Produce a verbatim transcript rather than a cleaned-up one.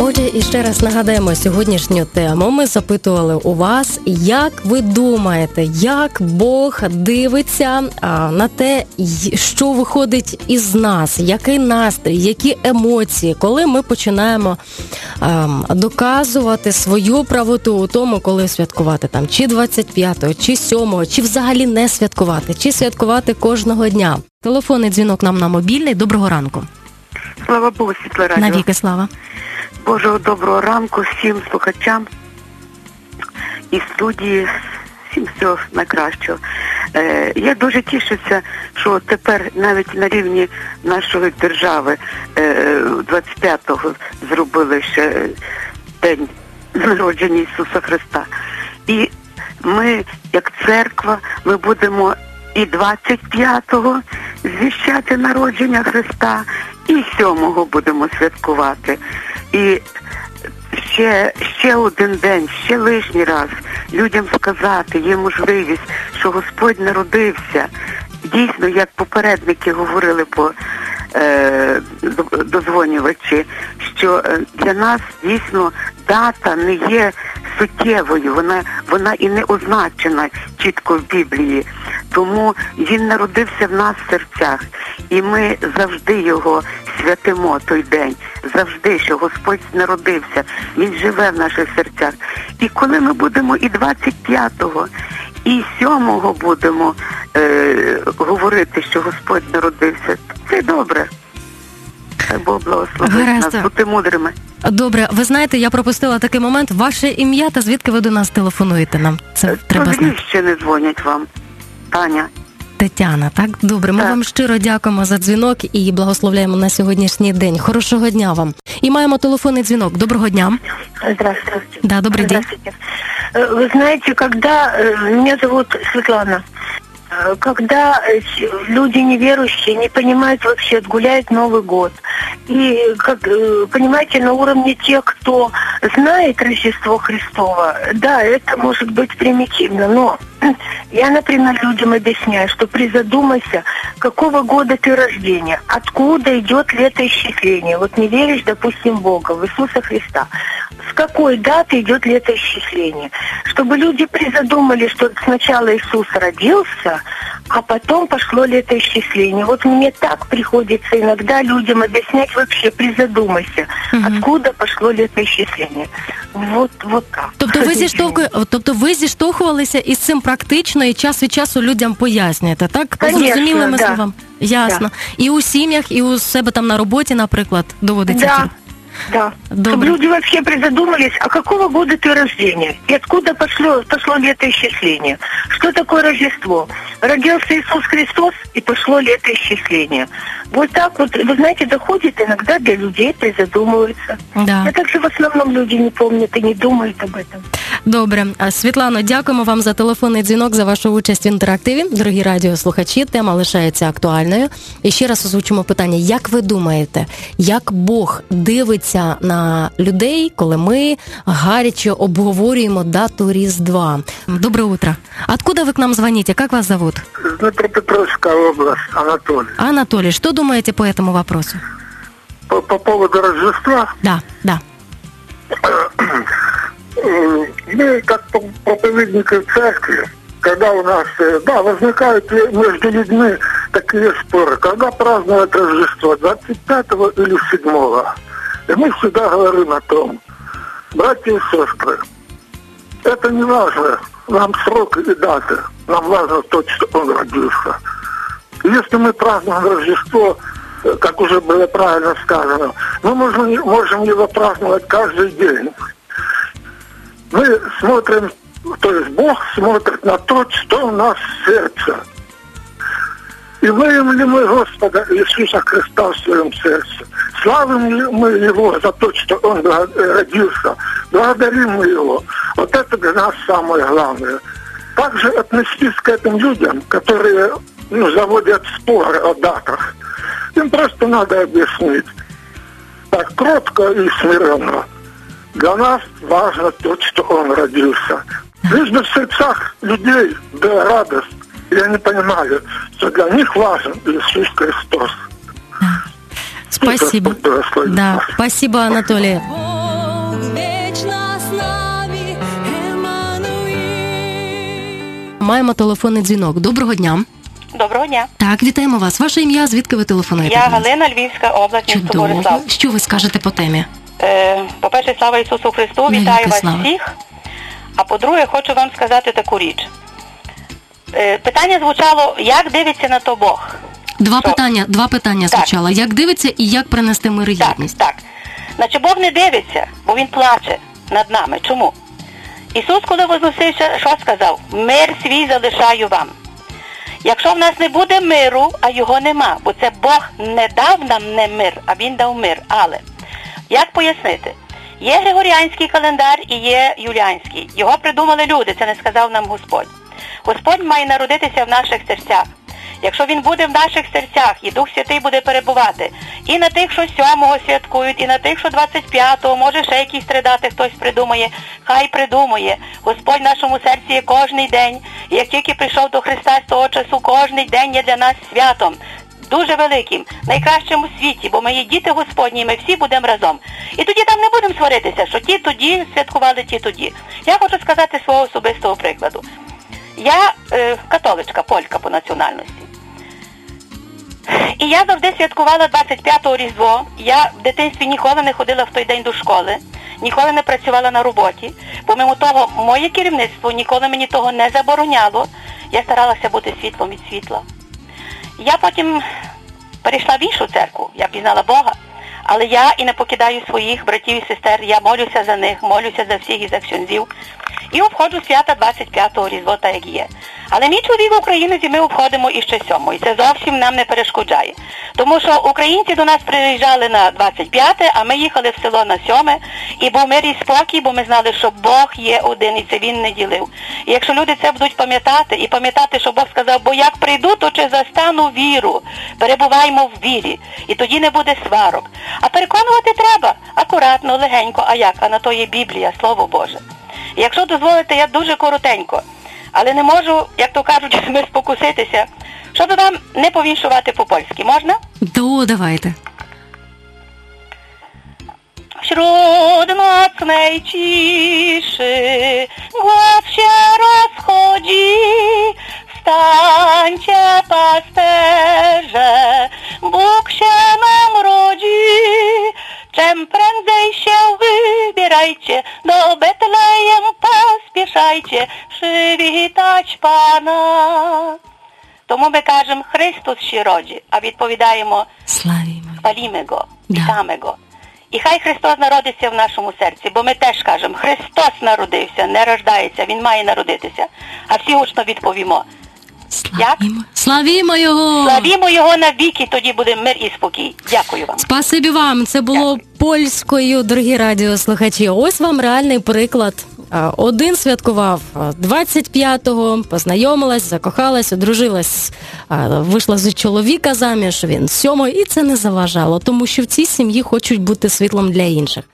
Отже, і ще раз нагадаємо сьогоднішню тему. Ми запитували у вас, як ви думаєте, як Бог дивиться а, на те, що виходить із нас, який настрій, які емоції, коли ми починаємо а, доказувати свою правоту у тому, коли святкувати там чи двадцять п'ятого, чи сьомого, чи взагалі не святкувати, чи святкувати кожного дня. Телефонний дзвінок нам на мобільний. Доброго ранку. Слава Богу, Світле Радіо. Навіки слава. Божого доброго ранку всім слухачам і студії, всім всього найкращого. Е, я дуже тішуся, що тепер навіть на рівні нашої держави е, двадцять п'ятого зробили ще день народження Ісуса Христа. І ми, як церква, ми будемо і двадцять п'ятого звіщати народження Христа, і сьомого будемо святкувати. І ще, ще один день, ще лишній раз людям сказати, є можливість, що Господь народився. Дійсно, як попередники говорили по е, дозвонювачі, що для нас дійсно дата не є суттєвою, вона, вона і не означена чітко в Біблії. Тому Він народився в нас в серцях, і ми завжди Його святимо той день, завжди, що Господь народився, Він живе в наших серцях. І коли ми будемо і двадцять п'ятого, і сьомого будемо е, говорити, що Господь народився, це добре. Хай Бог благословить нас, бути мудрими. Добре, ви знаєте, я пропустила такий момент. Ваше ім'я та звідки ви до нас телефонуєте нам? Це треба знати. Ще не дзвонять вам. Таня. Тетяна, так? Добре, ми так. вам щиро дякуємо за дзвінок і благословляємо на сьогоднішній день. Хорошого дня вам. І маємо телефонний дзвінок. Доброго дня. Здравствуйте. Да, добрый день. Вы знаете, когда... Меня зовут Светлана. Когда люди неверующие не понимают вообще, отгуляют Новый год. И, как, понимаете, на уровне тех, кто знает Рождество Христово, да, это может быть примитивно, но я, например, людям объясняю, что призадумайся, какого года ты рождения, откуда идет летоисчисление. Вот не веришь, допустим, в Бога, в Иисуса Христа. С какой даты идет летоисчисление? Чтобы люди призадумали, что сначала Иисус родился, а потом пошло летоисчисление. Вот мне так приходится иногда людям объяснять вообще, призадумайся, угу. откуда пошло летоисчисление. Вот, вот так. Тобто ви, зіштовху... тобто ви зіштовхувалися із цим практично і час від часу людям пояснюєте, так? Зрозумілими да. словами? Ясно. Да. І у сім'ях, і у себе там на роботі, наприклад, доводиться? Да. Да. Добрый. Чтобы люди вообще призадумались, а какого года ты рождения? И откуда пошло, пошло летоисчисление? Что такое Рождество? Родился Иисус Христос, и пошло летоисчисление. Вот так вот, вы знаете, доходит иногда до людей, призадумываются. Да. А также в основном люди не помнят и не думают об этом. Добре. Світлано, дякуємо вам за телефонний дзвінок, за вашу участь в інтерактиві. Дорогі радіослухачі, тема лишається актуальною. І ще раз озвучимо питання. Як ви думаєте, як Бог дивиться на людей, коли ми гаряче обговорюємо дату Різдва? Доброе утро. Откуда вы к нам звоните? Как вас зовут? Днепропетровская область, Анатолий. Анатолий, что думаете по этому вопросу? По, по поводу Рождества? Да, да. Мы, как проповедники церкви, когда у нас, да, возникают между людьми такие споры, когда праздновать Рождество, двадцать пятого или седьмого. И мы всегда говорим о том, братья и сестры, это не важно, нам срок и даты, нам важно то, что он родился. Если мы празднуем Рождество, как уже было правильно сказано, мы можем, можем его праздновать каждый день. Мы смотрим, то есть Бог смотрит на то, что у нас в сердце. Имеем ли мы Господа Иисуса Христа в своем сердце? Славим ли мы Его за то, что Он родился? Благодарим мы Его? Вот это для нас самое главное. Также отнестись к этим людям, которые ну, заводят споры о датах. Им просто надо объяснить. Так кротко и смиренно. Для нас важно то, что Он родился. Лишь бы в сердцах людей была радость. И они понимали, что для них важен Иисус Христос. Спасибо. Да, спасибо, Анатолий. Маємо телефонний дзвінок. Доброго дня. Доброго дня. Так, вітаємо вас. Ваше ім'я, звідки ви телефонуєте? Я Галина, Львівська область, місто Борислав. Що ви скажете по темі? Е, по-перше, слава Ісусу Христу, Навіки вітаю вас слава. всіх. А по-друге, хочу вам сказати таку річ. Е, питання звучало, як дивиться на то Бог? Два Що? питання, два питання Так. звучало. Як дивиться і як принести мир і Так, єдність? так. Значить, Бог не дивиться, бо Він плаче над нами. Чому? Ісус, коли возносився, що сказав? Мир свій залишаю вам. Якщо в нас не буде миру, а його нема, бо це Бог не дав нам не мир, а Він дав мир. Але, як пояснити? Є Григоріанський календар і є Юліанський. Його придумали люди, це не сказав нам Господь. Господь має народитися в наших серцях. Якщо Він буде в наших серцях, і Дух Святий буде перебувати, і на тих, що сьомого святкують, і на тих, що двадцять п'ятого, може ще якісь три дати хтось придумає, хай придумує. Господь в нашому серці є кожний день. І як тільки прийшов до Христа з того часу, кожний день є для нас святом. Дуже великим, найкращим у світі, бо ми є діти Господні, і ми всі будемо разом. І тоді там не будемо сваритися, що ті тоді святкували, ті тоді. Я хочу сказати свого особистого прикладу. Я е, католичка, полька по національності. І я завжди святкувала двадцять п'ятого Різдво. Я в дитинстві ніколи не ходила в той день до школи, ніколи не працювала на роботі. Помимо того, моє керівництво ніколи мені того не забороняло. Я старалася бути світлом від світла. Я потім перейшла в іншу церкву, я пізнала Бога, але я і не покидаю своїх братів і сестер, я молюся за них, молюся за всіх і за ксьондзів. І обходжу свята двадцять п'ятого Різдво, так як є. Але мій чоловік українець, і ми обходимо іще сьомого, і це зовсім нам не перешкоджає. Тому що українці до нас приїжджали на двадцять п'яте, а ми їхали в село на сьоме, і був мир і спокій, бо ми знали, що Бог є один, і це Він не ділив. І якщо люди це будуть пам'ятати, і пам'ятати, що Бог сказав, бо як прийду, то чи застану віру, перебуваємо в вірі, і тоді не буде сварок. А переконувати треба, акуратно, легенько, а як? А на то є Біблія, Слово Боже. І якщо дозволите, я дуже коротенько, але не можу, як то кажуть, ми спокуситися, щоб вам не повіншувати по-польськи. Можна? То, давайте. Wśród nocnej ciszy głos się rozchodzi, wstańcie pasterze, Bóg się nam rodzi. Czym prędzej się wybierajcie, do Betlejem pospieszajcie, przywitać Pana. Тому ми кажемо «Христос ще роді», а відповідаємо Славімо. «Хвалімо Го, Да. вітаємо Го». І хай Христос народиться в нашому серці, бо ми теж кажемо «Христос народився, не рождається, Він має народитися». А всі гучно відповімо Славімо. Славімо Його! «Славімо Його навіки, тоді буде мир і спокій». Дякую вам. Спасибі вам. Це було Дякую. польською, дорогі радіослухачі. Ось вам реальний приклад. А, Один святкував а, двадцять п'ятого, познайомилась, закохалась, одружилась, а, вийшла з чоловіка заміж, він сьомого, і це не заважало, тому що в цій сім'ї хочуть бути світлом для інших.